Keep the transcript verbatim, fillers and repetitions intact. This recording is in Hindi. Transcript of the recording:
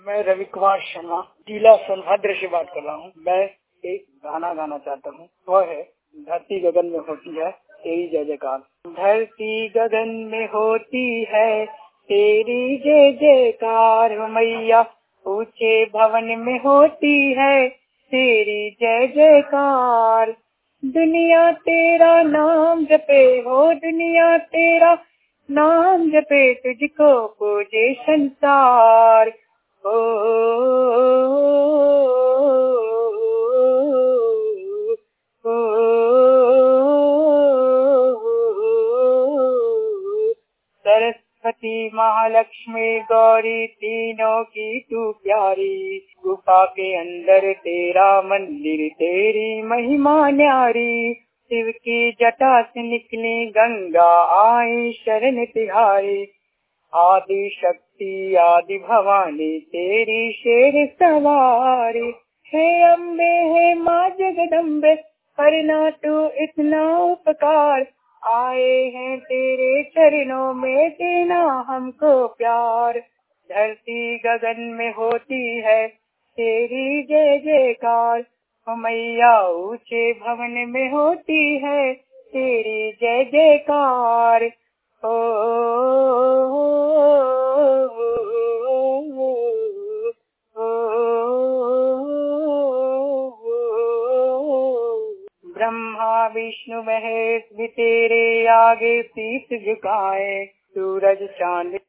मैं रवि कुमार शर्मा जिला सोनभद्र से बात कर रहा हूँ। मैं एक गाना गाना चाहता हूँ, वह है धरती गगन में होती है तेरी जय जयकार। धरती गगन में होती है तेरी जय जयकार, मैया ऊंचे भवन में होती है तेरी जय जयकार। दुनिया तेरा नाम जपे हो, दुनिया तेरा नाम जपे, तुझको पूजे संसार। ओ, ओ, सरस्वती महालक्ष्मी गौरी तीनों की तू प्यारी, गुफा के अंदर तेरा मंदिर तेरी महिमा न्यारी। शिव की जटा से निकली गंगा आई शरण तिहारी, आदि शक्ति आदि भवानी तेरी शेर सवारी। हे अम्बे हे माँ जगदम्बे करना तू इतना उपकार, आए हैं तेरे चरणों में देना हमको प्यार। धरती गगन में होती है तेरी जय जयकार, मैया ऊंचे भवन में होती है तेरी जय जयकार। ओ, ब्रह्मा विष्णु महेश भी तेरे आगे शीश झुकाए, सूरज चांद